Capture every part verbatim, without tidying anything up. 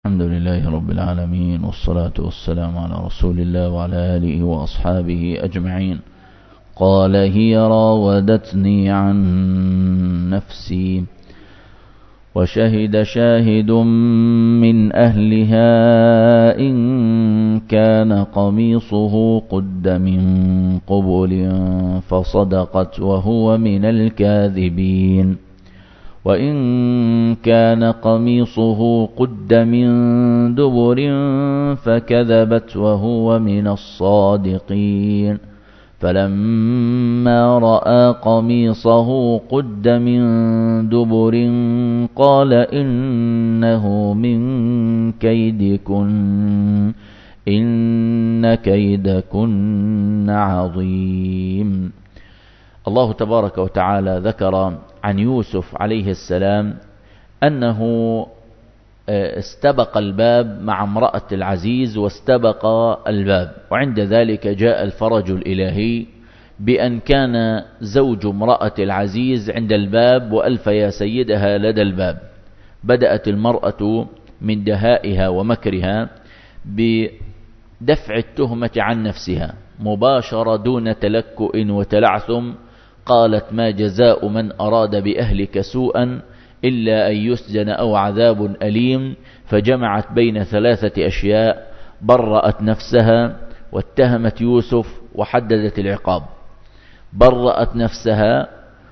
الحمد لله رب العالمين، والصلاة والسلام على رسول الله وعلى آله وأصحابه أجمعين. قال: هي راودتني عن نفسي، وشهد شاهد من أهلها إن كان قميصه قد من قبل فصدقت وهو من الكاذبين، وإن كان قميصه قد من دبر فكذبت وهو من الصادقين. فلما رأى قميصه قد من دبر قال إنه من كيدكن إن كيدكن عظيم. الله تبارك وتعالى ذكر عن يوسف عليه السلام أنه استبق الباب مع امرأة العزيز واستبق الباب، وعند ذلك جاء الفرج الإلهي بأن كان زوج امرأة العزيز عند الباب وألف يا سيدها لدى الباب. بدأت المرأة من دهائها ومكرها بدفع التهمة عن نفسها مباشرة دون تلكؤ وتلعثم. قالت: ما جزاء من أراد بأهلك سوءا إلا أن يسجن أو عذاب أليم. فجمعت بين ثلاثة أشياء: برأت نفسها واتهمت يوسف وحددت العقاب. برأت نفسها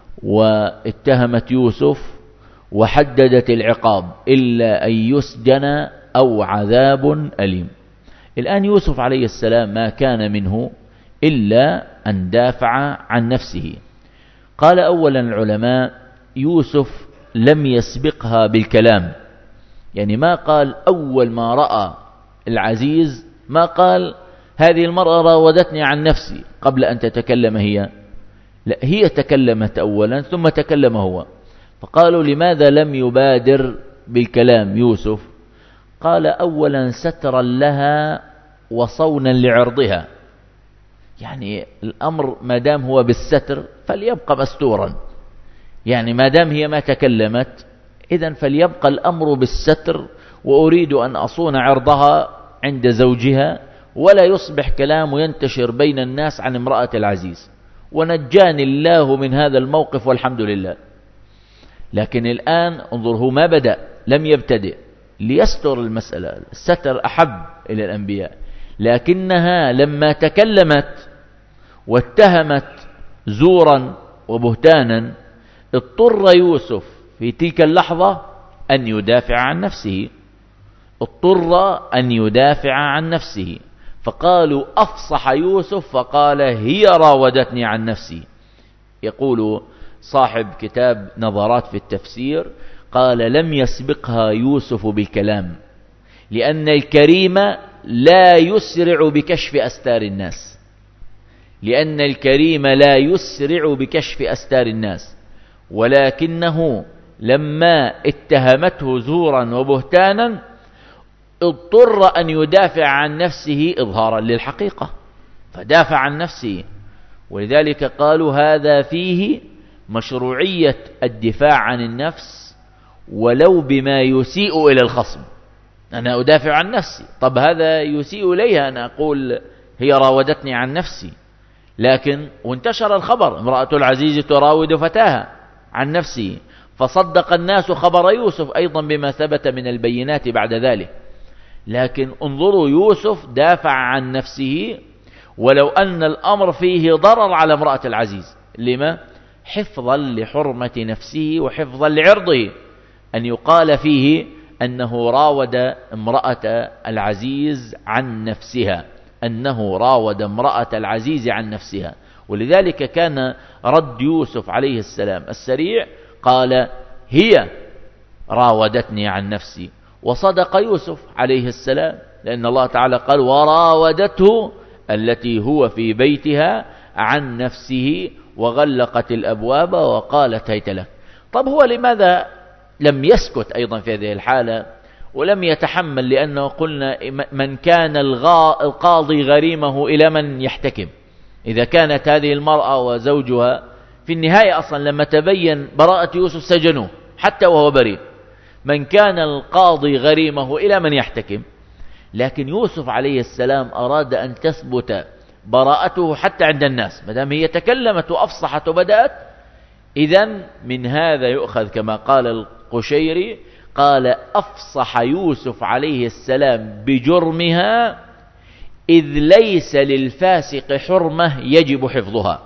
واتهمت يوسف وحددت العقاب إلا أن يسجن أو عذاب أليم. الآن يوسف عليه السلام ما كان منه إلا أن دافع عن نفسه. قال أولا العلماء: يوسف لم يسبقها بالكلام، يعني ما قال أول ما رأى العزيز ما قال هذه المرأة راودتني عن نفسي قبل أن تتكلم هي، لا، هي تكلمت أولا ثم تكلم هو. فقالوا: لماذا لم يبادر بالكلام يوسف؟ قال: أولا سترا لها وصونا لعرضها، يعني الأمر ما دام هو بالستر فليبقى مستورا، يعني ما دام هي ما تكلمت إذن فليبقى الأمر بالستر، وأريد أن أصون عرضها عند زوجها ولا يصبح كلام ينتشر بين الناس عن امرأة العزيز، ونجاني الله من هذا الموقف والحمد لله. لكن الآن انظره ما بدأ، لم يبتدئ ليستر المسألة. الستر أحب إلى الأنبياء، لكنها لما تكلمت واتهمت زورا وبهتانا اضطر يوسف في تلك اللحظة أن يدافع عن نفسه، اضطر أن يدافع عن نفسه. فقالوا: أفصح يوسف فقال: هي راودتني عن نفسي. يقول صاحب كتاب نظرات في التفسير قال: لم يسبقها يوسف بالكلام، لأن الكريم لا يسرع بكشف أستار الناس، لأن الكريم لا يسرع بكشف أستار الناس، ولكنه لما اتهمته زورا وبهتانا اضطر أن يدافع عن نفسه إظهارا للحقيقة، فدافع عن نفسه. ولذلك قالوا: هذا فيه مشروعية الدفاع عن النفس ولو بما يسيء إلى الخصم. أنا أدافع عن نفسي، طب هذا يسيء إليها أنا أقول هي راودتني عن نفسي، لكن وانتشر الخبر: امرأة العزيز تراود فتاها عن نفسه، فصدق الناس خبر يوسف أيضا بما ثبت من البينات بعد ذلك. لكن انظروا، يوسف دافع عن نفسه ولو أن الأمر فيه ضرر على امرأة العزيز. لما؟ حفظا لحرمة نفسه وحفظا لعرضه، أن يقال فيه أنه راود امرأة العزيز عن نفسها، أنه راود امرأة العزيز عن نفسها. ولذلك كان رد يوسف عليه السلام السريع، قال: هي راودتني عن نفسي. وصدق يوسف عليه السلام، لأن الله تعالى قال: وراودته التي هو في بيتها عن نفسه وغلقت الأبواب وقالت هيت لك. طب هو لماذا لم يسكت أيضا في هذه الحالة ولم يتحمل؟ لأنه قلنا من كان القاضي غريمه إلى من يحتكم. إذا كانت هذه المرأة وزوجها في النهاية أصلا لما تبين براءة يوسف سجنوه حتى وهو بريء، من كان القاضي غريمه إلى من يحتكم. لكن يوسف عليه السلام أراد أن تثبت براءته حتى عند الناس، ما دام هي تكلمت وأفصحت وبدأت، إذن من هذا يؤخذ كما قال القشيري، قال أفصح يوسف عليه السلام بجرمها إذ ليس للفاسق حرمة يجب حفظها.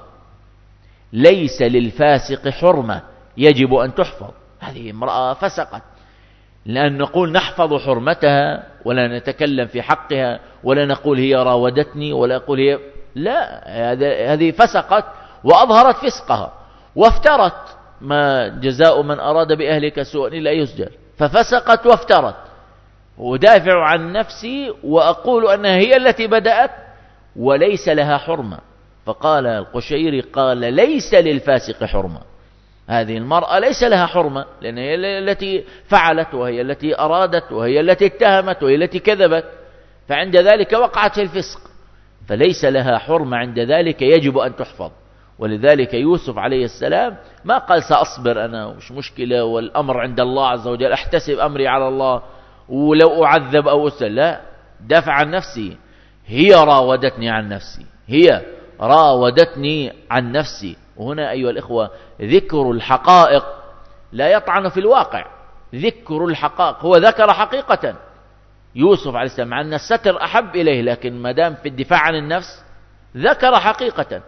ليس للفاسق حرمة يجب أن تحفظ. هذه امرأة فسقت، لأن نقول نحفظ حرمتها ولا نتكلم في حقها ولا نقول هي راودتني ولا نقول هي، لا، هذه فسقت وأظهرت فسقها وافترت. ما جزاء من أراد بأهلك سوءا إلا يسجن. ففسقت وافترت. ودافع عن نفسي وأقول أنها هي التي بدأت وليس لها حرمة. فقال القشيري قال ليس للفاسق حرمة، هذه المرأة ليس لها حرمة، لأن هي التي فعلت وهي التي أرادت وهي التي اتهمت وهي التي كذبت، فعند ذلك وقعت في الفسق، فليس لها حرمة، عند ذلك يجب أن تحفظ. ولذلك يوسف عليه السلام ما قال سأصبر أنا ومش مشكلة والأمر عند الله عز وجل، أحتسب أمري على الله ولو أعذب أو أسأل، لا، دافع عن نفسي. هي راودتني عن نفسي، هي راودتني عن نفسي. وهنا أيها الإخوة ذكر الحقائق لا يطعن في الواقع. ذكر الحقائق، هو ذكر حقيقة يوسف عليه السلام، مع أن الستر أحب إليه، لكن ما دام في الدفاع عن النفس ذكر حقيقة،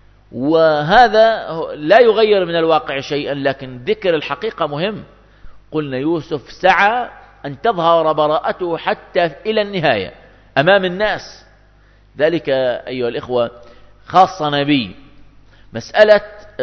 وهذا لا يغير من الواقع شيئا، لكن ذكر الحقيقة مهم. قلنا يوسف سعى أن تظهر براءته حتى إلى النهاية أمام الناس. ذلك أيها الإخوة خاصة نبي. مسألة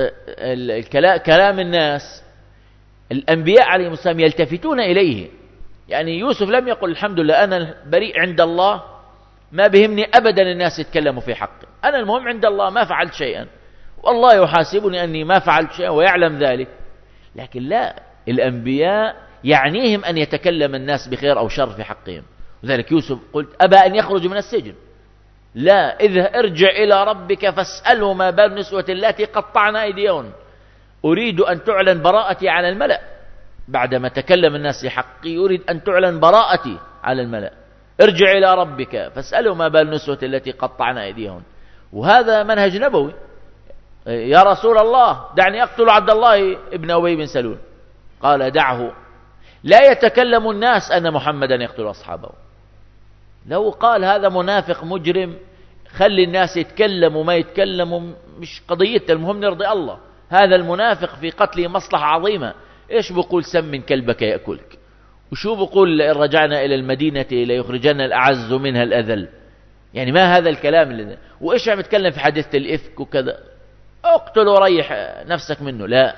كلام الناس، الأنبياء عليهم السلام يلتفتون إليه. يعني يوسف لم يقل الحمد لله أنا بريء عند الله، ما بهمني أبدا الناس يتكلموا في حقي، أنا المهم عند الله ما فعلت شيئا والله يحاسبني أني ما فعلت شيئا ويعلم ذلك. لكن لا، الأنبياء يعنيهم أن يتكلم الناس بخير أو شر في حقهم. وذلك يوسف قلت أبى أن يخرج من السجن، لا، إذ ارجع إلى ربك فاسأله ما بال النسوة التي قطعن أيديهن، أريد أن تعلن براءتي على الملأ. بعدما تكلم الناس في حقي يريد أن تعلن براءتي على الملأ. ارجع إلى ربك فاسأله ما بال النسوة التي قطعن أيديهن. وهذا منهج نبوي. يا رسول الله دعني أقتل عبد الله ابن أبي بن سلول، قال دعه، لا يتكلم الناس أن محمدا يقتل أصحابه. لو قال هذا منافق مجرم خلي الناس يتكلموا ما يتكلموا، مش قضيته، المهم نرضي الله. هذا المنافق في قتله مصلحة عظيمة. إيش بقول سمن كلبك يأكلك، وشو بقول إن رجعنا إلى المدينة ليخرجن الأعز منها الأذل. يعني ما هذا الكلام اللي، وإيش عم يتكلم في حادثة الإفك وكذا، اقتل وريح نفسك منه. لا،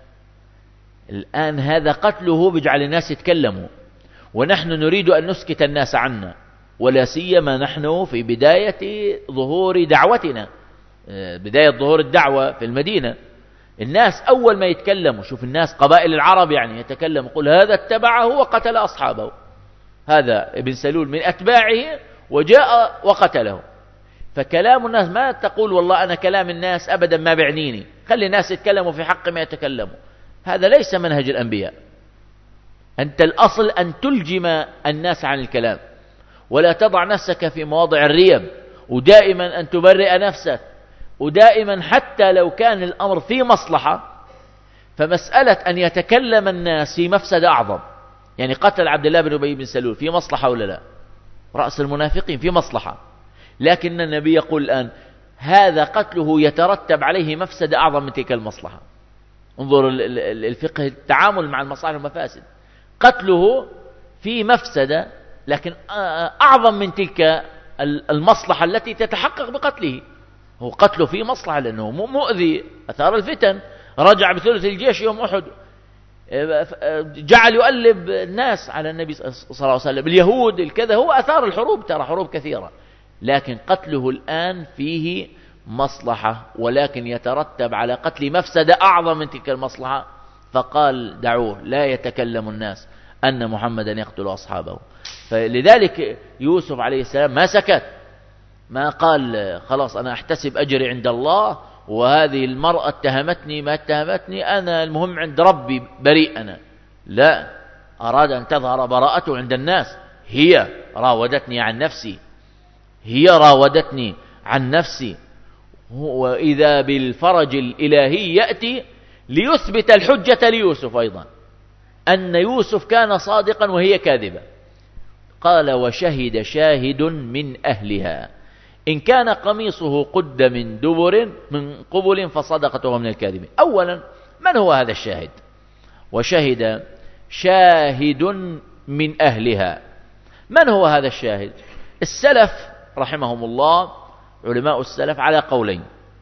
الآن هذا قتله بيجعل الناس يتكلموا، ونحن نريد أن نسكت الناس عنا، ولا سيما نحن في بداية ظهور دعوتنا، بداية ظهور الدعوة في المدينة. الناس أول ما يتكلموا، شوف الناس قبائل العرب يعني يتكلم، يقول هذا اتبعه وقتل أصحابه، هذا ابن سلول من أتباعه وجاء وقتله. فكلام الناس ما تقول والله أنا كلام الناس أبدا ما بعنيني، خلي الناس يتكلموا في حق ما يتكلموا. هذا ليس منهج الأنبياء. أنت الأصل أن تلجم الناس عن الكلام، ولا تضع نفسك في مواضع الريب، ودائما أن تبرئ نفسك، ودائما حتى لو كان الأمر في مصلحة، فمسألة أن يتكلم الناس في مفسدة أعظم. يعني قتل عبد الله بن أبي بن سلول في مصلحة ولا لا؟ رأس المنافقين في مصلحة، لكن النبي يقول الآن هذا قتله يترتب عليه مفسدة أعظم من تلك المصلحة. انظر الفقه، التعامل مع المصالح والمفاسد. قتله في مفسدة لكن أعظم من تلك المصلحة التي تتحقق بقتله. هو قتله في مصلحة لأنه مؤذي، أثار الفتن، رجع بثلث الجيش يوم أحد، جعل يؤلب الناس على النبي صلى الله عليه وسلم، اليهود الكذا، هو أثار الحروب، ترى حروب كثيرة. لكن قتله الآن فيه مصلحة، ولكن يترتب على قتل مفسدة أعظم من تلك المصلحة. فقال دعوه لا يتكلم الناس أن محمدا يقتل أصحابه. فلذلك يوسف عليه السلام ما سكت، ما قال خلاص أنا أحتسب أجري عند الله، وهذه المرأة اتهمتني ما اتهمتني، أنا المهم عند ربي بريء أنا. لا، أراد أن تظهر براءته عند الناس. هي راودتني عن نفسي، هي راودتني عن نفسي. وإذا بالفرج الإلهي يأتي ليثبت الحجة ليوسف أيضا، أن يوسف كان صادقا وهي كاذبة. قال وشهد شاهد من أهلها إن كان قميصه قد من دبر من قبل فصدقته من الكاذبين. أولا، من هو هذا الشاهد؟ وشهد شاهد من أهلها، من هو هذا الشاهد؟ السلف رحمهم الله، علماء السلف على قولين.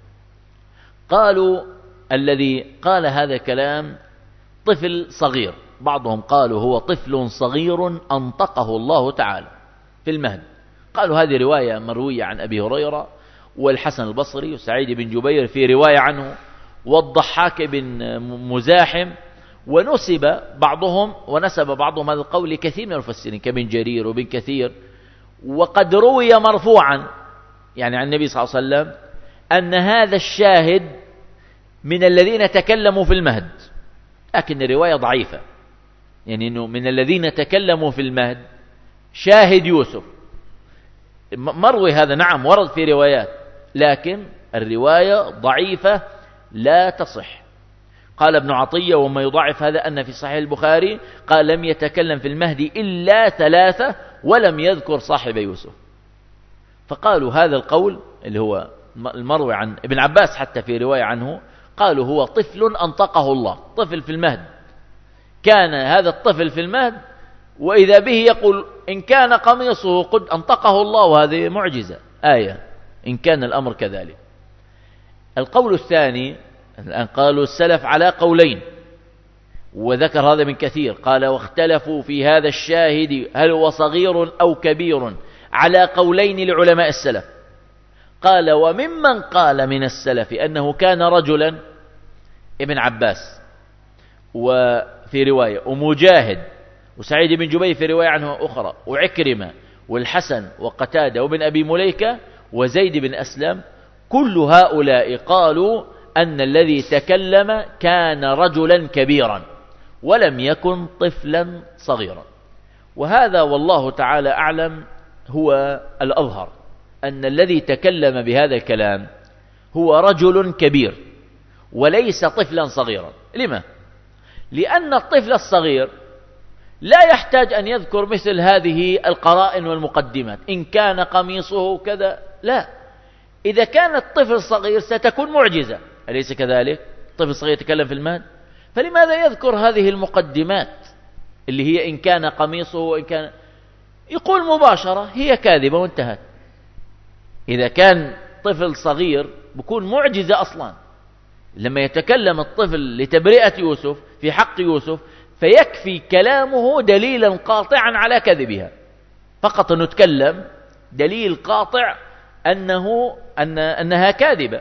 قالوا الذي قال هذا الكلام طفل صغير، بعضهم قالوا هو طفل صغير أنطقه الله تعالى في المهد. قالوا هذه رواية مروية عن أبي هريرة والحسن البصري وسعيد بن جبير في رواية عنه والضحاك بن مزاحم، ونسب بعضهم ونسب بعضهم هذا القول لكثير من المفسرين كابن جرير وابن كثير. وقد روي مرفوعا يعني عن النبي صلى الله عليه وسلم أن هذا الشاهد من الذين تكلموا في المهد، لكن الرواية ضعيفة، يعني أنه من الذين تكلموا في المهد شاهد يوسف. مروي هذا نعم ورد في روايات، لكن الرواية ضعيفة لا تصح. قال ابن عطية وما يضعف هذا أن في صحيح البخاري قال لم يتكلم في المهد إلا ثلاثة ولم يذكر صاحب يوسف. فقالوا هذا القول اللي هو المروي عن ابن عباس حتى في رواية عنه، قالوا هو طفل أنطقه الله، طفل في المهد، كان هذا الطفل في المهد وإذا به يقول إن كان قميصه قد أنطقه الله، وهذه معجزة آية إن كان الأمر كذلك. القول الثاني، الآن قالوا السلف على قولين، وذكر هذا من كثير، قال واختلفوا في هذا الشاهد هل هو صغير أو كبير على قولين لعلماء السلف. قال وممن قال من السلف أنه كان رجلا ابن عباس وفي رواية ومجاهد وسعيد بن جبير في رواية عنه أخرى وعكرمة والحسن وقتادة وابن أبي مليكة وزيد بن أسلم، كل هؤلاء قالوا أن الذي تكلم كان رجلا كبيرا ولم يكن طفلا صغيرا. وهذا والله تعالى أعلم هو الأظهر، أن الذي تكلم بهذا الكلام هو رجل كبير وليس طفلا صغيرا. لما؟ لأن الطفل الصغير لا يحتاج أن يذكر مثل هذه القرائن والمقدمات إن كان قميصه كذا، لا. إذا كان الطفل الصغير ستكون معجزة، أليس كذلك؟ طفل صغير يتكلم في المهد، فلماذا يذكر هذه المقدمات اللي هي إن كان قميصه وإن كان، يقول مباشرة هي كاذبة وانتهت. إذا كان طفل صغير بكون معجزة أصلا. لما يتكلم الطفل لتبرئة يوسف في حق يوسف فيكفي كلامه دليلا قاطعا على كذبها، فقط نتكلم دليل قاطع أنه أن أنها كاذبة.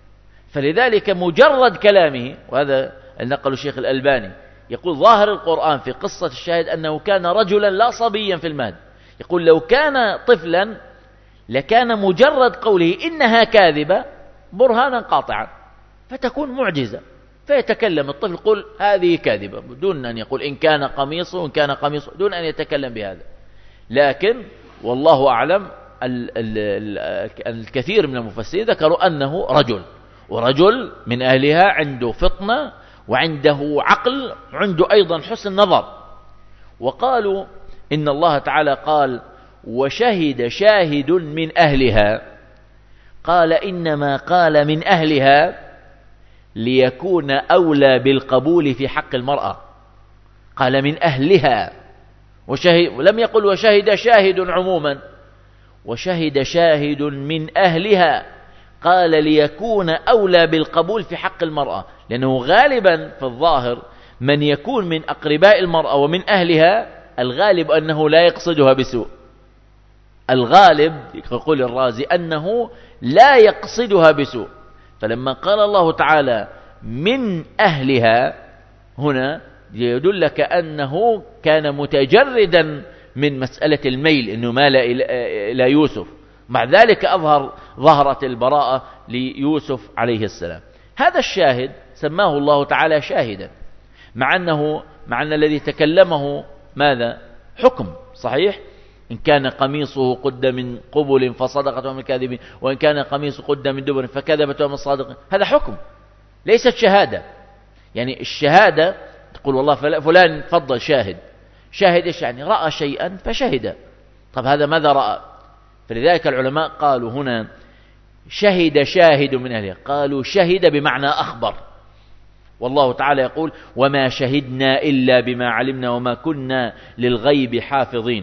فلذلك مجرد كلامه، وهذا نقل الشيخ الألباني، يقول ظاهر القرآن في قصة الشاهد أنه كان رجلا لا صبيا في المهد، يقول لو كان طفلا لكان مجرد قوله إنها كاذبة برهانا قاطعا فتكون معجزة، فيتكلم الطفل يقول هذه كاذبة دون أن يقول إن كان قميصه إن كان قميصه، دون أن يتكلم بهذا. لكن والله أعلم ال ال ال الكثير من المفسرين ذكروا أنه رجل، ورجل من أهلها عنده فطنة وعنده عقل وعنده أيضا حسن نظر. وقالوا إن الله تعالى قال وشهد شاهد من أهلها، قال إنما قال من أهلها ليكون أولى بالقبول في حق المرأة، قال من أهلها وشهد، ولم يقل وشهد شاهد عموما، وشهد شاهد من أهلها قال ليكون أولى بالقبول في حق المرأة، لأنه غالبا في الظاهر من يكون من أقرباء المرأة ومن أهلها الغالب أنه لا يقصدها بسوء، الغالب يقول الرازي أنه لا يقصدها بسوء. فلما قال الله تعالى من أهلها هنا يدلك أنه كان متجردا من مسألة الميل، أنه مال إلى يوسف، مع ذلك أظهر ظهرت البراءة ليوسف عليه السلام. هذا الشاهد سماه الله تعالى شاهدا، مع أنه مع أن الذي تكلمه ماذا؟ حكم صحيح. إن كان قميصه قد من قبل فصدقت ومن الكاذبين، وإن كان قميصه قد من دبر فكذبت ومن الصادقين. هذا حكم ليست شهادة. يعني الشهادة تقول والله فلان تفضل شاهد، شاهد إيش يعني؟ رأى شيئا فشهد. طب هذا ماذا رأى؟ فلذلك العلماء قالوا هنا شهد شاهد من أهله، قالوا شهد بمعنى أخبر. والله تعالى يقول وما شهدنا إلا بما علمنا وما كنا للغيب حافظين.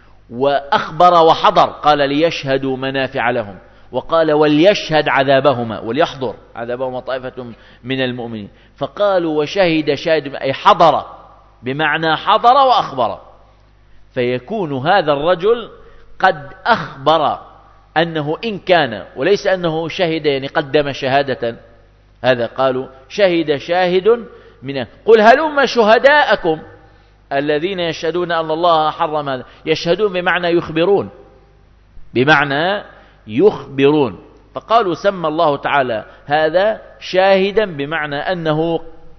وأخبر وحضر، قال ليشهدوا منافع لهم، وقال وليشهد عذابهما وليحضر عذابهما طائفة من المؤمنين. فقالوا وشهد شاهد أي حضر، بمعنى حضر وأخبر. فيكون هذا الرجل قد أخبر أنه إن كان، وليس أنه شهد يعني قدم شهادة. هذا قالوا شهد شاهد من قل هلم شهداءكم الذين يشهدون أن الله حرم هذا. يشهدون بمعنى يخبرون، بمعنى يخبرون. فقالوا سمى الله تعالى هذا شاهدا بمعنى أنه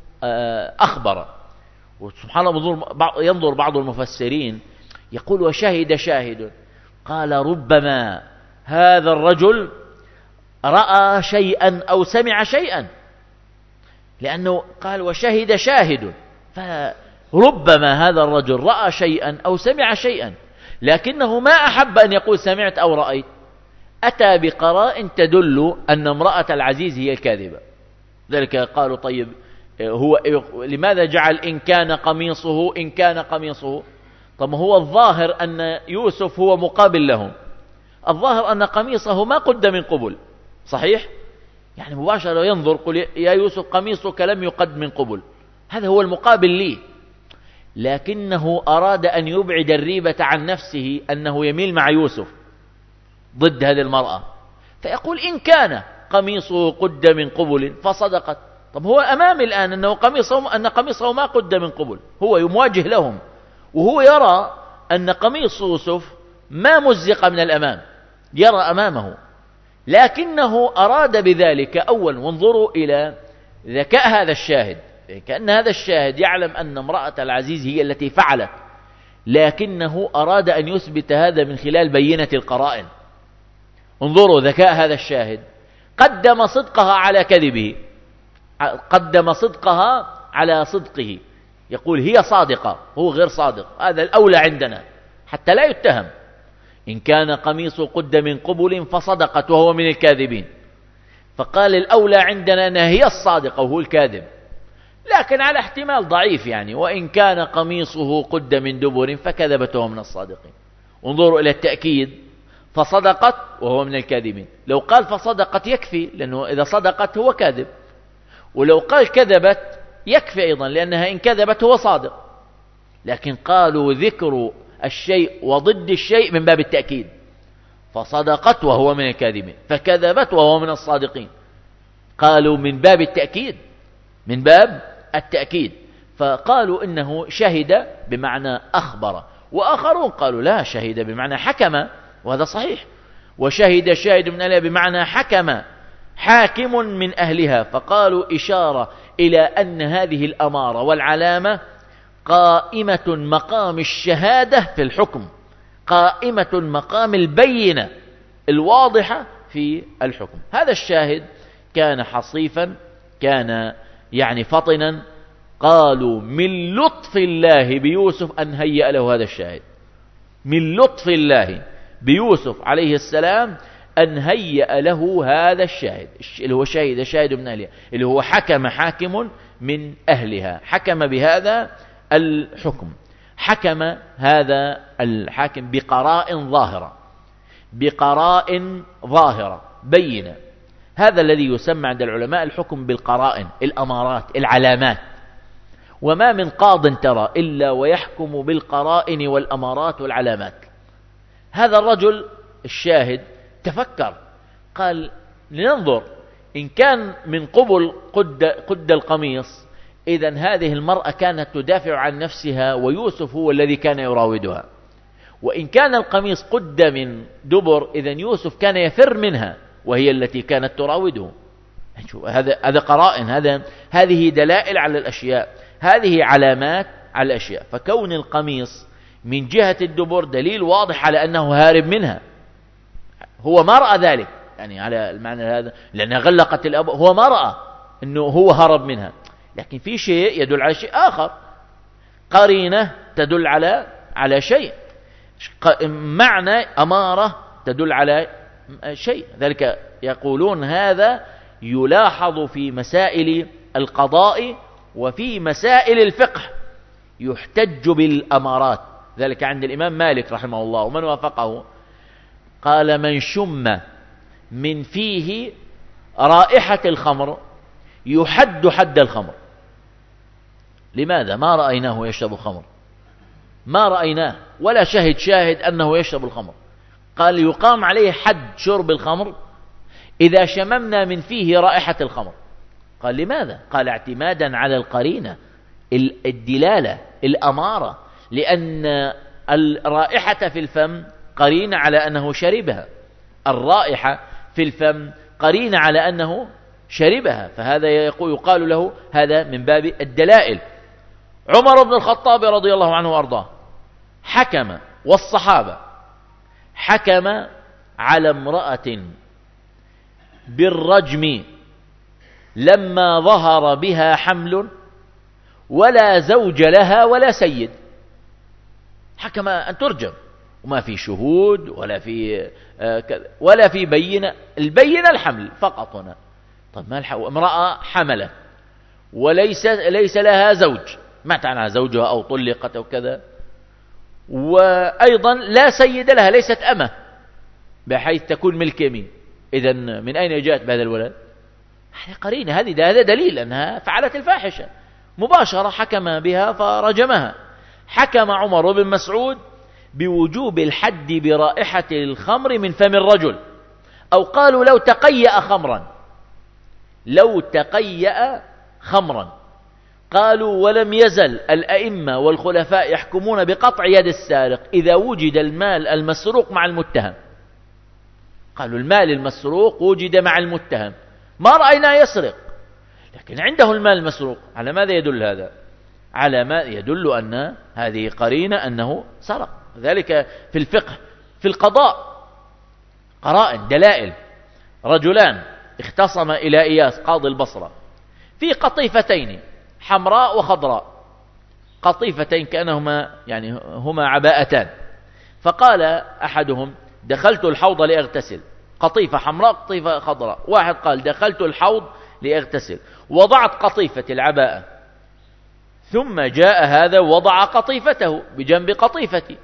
أخبر. وسبحان الله ينظر بعض المفسرين يقول وشهد شاهد، قال ربما هذا الرجل رأى شيئا أو سمع شيئا، لأنه قال وشهد شاهد، فربما هذا الرجل رأى شيئا أو سمع شيئا، لكنه ما أحب أن يقول سمعت أو رأيت. أتى بقرائن تدل أن امرأة العزيز هي الكاذبة. ذلك قالوا طيب هو لماذا جعل إن كان قميصه إن كان قميصه؟ طب هو الظاهر أن يوسف هو مقابل لهم، الظاهر أن قميصه ما قد من قبل، صحيح؟ يعني مباشرة ينظر قل يا يوسف قميصك لم يقد من قبل، هذا هو المقابل لي. لكنه أراد أن يبعد الريبة عن نفسه أنه يميل مع يوسف ضد هذه المرأة، فيقول إن كان قميصه قد من قبل فصدقت. طب هو أمامي الآن أنه قميصه أن قميصه ما قد من قبل، هو يمواجه لهم وهو يرى أن قميص يوسف ما مزق من الأمام، يرى أمامه، لكنه أراد بذلك أولا. وانظروا إلى ذكاء هذا الشاهد، كأن هذا الشاهد يعلم أن امرأة العزيز هي التي فعلت، لكنه أراد أن يثبت هذا من خلال بينة القرائن. انظروا ذكاء هذا الشاهد، قدم صدقها على كذبه، قدم صدقها على صدقه، يقول هي صادقة هو غير صادق، هذا الأولى عندنا حتى لا يتهم. إن كان قميصه قد من قبل فصدقت وهو من الكاذبين، فقال الأولى عندنا أنها هي الصادقة وهو الكاذب، لكن على احتمال ضعيف يعني وإن كان قميصه قد من دبر فكذبت وهو من الصادقين. انظروا إلى التأكيد، فصدقت وهو من الكاذبين. لو قال فصدقت يكفي، لأنه إذا صدقت هو كاذب، ولو قال كذبت يكفي أيضا، لأنها إن كذبت هو صادق. لكن قالوا ذكر الشيء وضد الشيء من باب التأكيد، فصدقت وهو من الكاذبين فكذبت وهو من الصادقين، قالوا من باب التأكيد، من باب التأكيد. فقالوا إنه شهد بمعنى أخبر، وآخرون قالوا لا، شهد بمعنى حكم، وهذا صحيح. وشهد شاهد من أهلها بمعنى حكم، حاكم من أهلها. فقالوا إشارة إلى أن هذه الأمارة والعلامة قائمة مقام الشهادة في الحكم، قائمة مقام البينة الواضحة في الحكم. هذا الشاهد كان حصيفا، كان يعني فطنا. قالوا من لطف الله بيوسف أن هيأ له هذا الشاهد، من لطف الله بيوسف عليه السلام أن هيأ له هذا الشاهد، اللي هو شاهد شاهد من أهلها، اللي هو حكم حاكم من أهلها، حكم بهذا الحكم، حكم هذا الحاكم بقراء ظاهرة، بقراء ظاهرة بينة. هذا الذي يسمى عند العلماء الحكم بالقرائن، الأمارات، العلامات. وما من قاض ترى إلا ويحكم بالقرائن والأمارات والعلامات. هذا الرجل الشاهد تفكر، قال لننظر إن كان من قبل قد, قد القميص، إذن هذه المرأة كانت تدافع عن نفسها ويوسف هو الذي كان يراودها. وإن كان القميص قد من دبر، إذن يوسف كان يفر منها وهي التي كانت تراوده. هذا هذا قرائن، هذا هذه دلائل على الأشياء، هذه علامات على الأشياء. فكون القميص من جهة الدبر دليل واضح على أنه هارب منها، هو ما رأى ذلك، يعني على المعنى هذا لأنها غلقت الأبواب، هو ما رأى أنه هو هرب منها، لكن في شيء يدل على شيء آخر، قرينة تدل على على شيء، معنى أمارة تدل على شيء. ذلك يقولون هذا يلاحظ في مسائل القضاء وفي مسائل الفقه، يحتج بالأمارات. ذلك عند الإمام مالك رحمه الله ومن وافقه، قال: من شم من فيه رائحة الخمر يحد حد الخمر. لماذا؟ ما رأيناه يشرب خمر، ما رأيناه ولا شهد شاهد أنه يشرب الخمر. قال: يقام عليه حد شرب الخمر إذا شممنا من فيه رائحة الخمر. قال: لماذا؟ قال: اعتمادا على القرينة، الدلالة، الأمارة، لأن الرائحة في الفم قرينة على أنه شربها، الرائحة في الفم قرينة على أنه شربها، فهذا يقال له هذا من باب الدلائل. عمر بن الخطاب رضي الله عنه وأرضاه حكم، والصحابة حكم على امرأة بالرجم لما ظهر بها حمل ولا زوج لها ولا سيد، حكم أن ترجم، وما في شهود ولا في ولا في بينة، البينة الحمل فقط هنا. طب ما الحق امرأة حملت وليس ليس لها زوج، مات عنها زوجها أو طلقت أو كذا، وأيضا لا سيد لها، ليست أمة بحيث تكون ملك يمين، إذن من أين جاءت بهذا الولد؟ قرينة، هذه هذا دليل أنها فعلت الفاحشة مباشرة، حكم بها فرجمها. حكم عمر بن مسعود بوجوب الحد برائحة الخمر من فم الرجل، أو قالوا لو تقيأ خمرا، لو تقيأ خمرا. قالوا: ولم يزل الأئمة والخلفاء يحكمون بقطع يد السارق إذا وجد المال المسروق مع المتهم. قالوا المال المسروق وجد مع المتهم، ما رأينا يسرق، لكن عنده المال المسروق. على ماذا يدل هذا؟ على ما يدل أن هذه قرينة أنه سرق. ذلك في الفقه، في القضاء قرائن، دلائل. رجلان اختصم إلى إياس قاضي البصرة في قطيفتين حمراء وخضراء، قطيفتين كأنهما يعني هما عباءتان. فقال أحدهم: دخلت الحوض لأغتسل، قطيفة حمراء قطيفة خضراء. واحد قال: دخلت الحوض لأغتسل، وضعت قطيفة العباءة، ثم جاء هذا وضع قطيفته بجنب قطيفتي،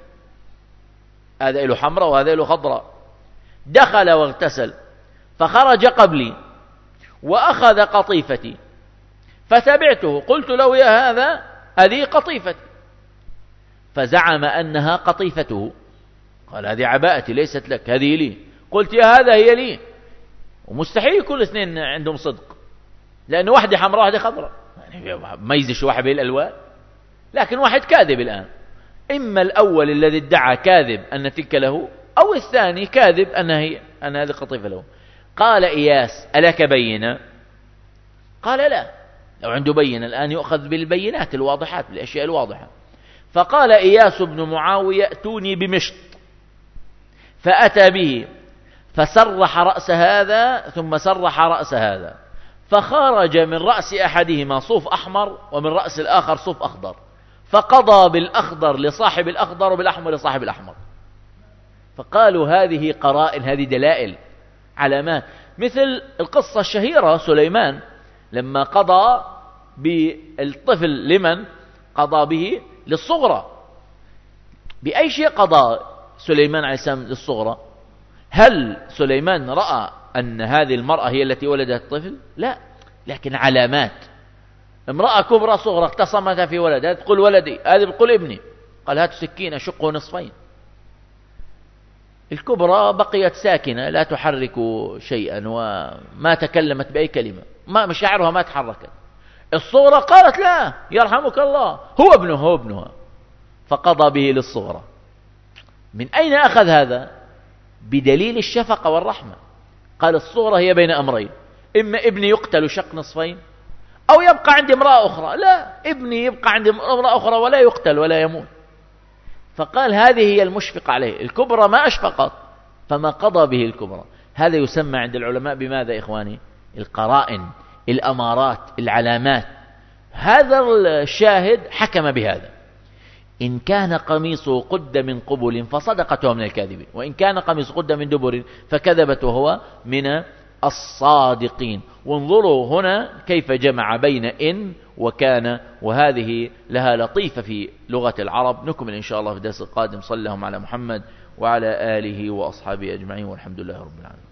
هذا له حمراء وهذا له خضراء. دخل واغتسل فخرج قبلي وأخذ قطيفتي، فتبعته، قلت له: يا هذا هذه قطيفتي، فزعم أنها قطيفته. قال: هذه عباءتي ليست لك، هذه لي. قلت: يا هذا هي لي. ومستحيل يكون الاثنين عندهم صدق، لأن واحدة حمراء واحدة خضراء، يعني ما يزش واحد بين الألوان. لكن واحد كاذب الآن، إما الأول الذي ادعى كاذب أن تلك له، أو الثاني كاذب أن هي أن هذه قطيفة له. قال إياس: ألك بينة؟ قال: لا. لو عنده بينة الآن يؤخذ بالبينات الواضحات، بالأشياء الواضحة. فقال إياس بن معاوية: ائتوني بمشط. فأتى به فسرح رأس هذا ثم سرح رأس هذا، فخرج من رأس أحدهما صوف أحمر ومن رأس الآخر صوف أخضر، فقضى بالأخضر لصاحب الأخضر وبالأحمر لصاحب الأحمر. فقالوا هذه قرائن، هذه دلائل، علامات. مثل القصة الشهيرة سليمان لما قضى بالطفل، لمن قضى به؟ للصغرى. بأي شيء قضى سليمان عليه السلام للصغرى؟ هل سليمان رأى أن هذه المرأة هي التي ولدت الطفل؟ لا، لكن علامات. امرأة كبرى صغرى اختصمتها في ولد، هذا تقول ولدي، هذا تقول ابني. قال: هات سكينة شقه نصفين. الكبرى بقيت ساكنة لا تحرك شيئا وما تكلمت بأي كلمة، ما مشاعرها ما تحركت. الصغرى قالت: لا يرحمك الله، هو ابنه هو ابنها، فقضى به للصغرى. من أين أخذ هذا؟ بدليل الشفقة والرحمة. قال: الصغرى هي بين أمرين، إما ابني يقتل شق نصفين، أو يبقى عند امرأة أخرى. لا، ابني يبقى عند امرأة أخرى ولا يقتل ولا يموت. فقال هذه هي المشفق عليه، الكبرى ما أشفقت فما قضى به الكبرى. هذا يسمى عند العلماء بماذا إخواني؟ القرائن، الأمارات، العلامات. هذا الشاهد حكم بهذا: إن كان قميصه قد من قبل فصدقته من الكاذبين، وإن كان قميصه قد من دبر فكذبت وهو من الصادقين. وانظروا هنا كيف جمع بين إن وكان، وهذه لها لطيفة في لغة العرب. نكمل إن شاء الله في الدرس القادم. صلى الله على محمد وعلى آله وأصحابه أجمعين، والحمد لله رب العالمين.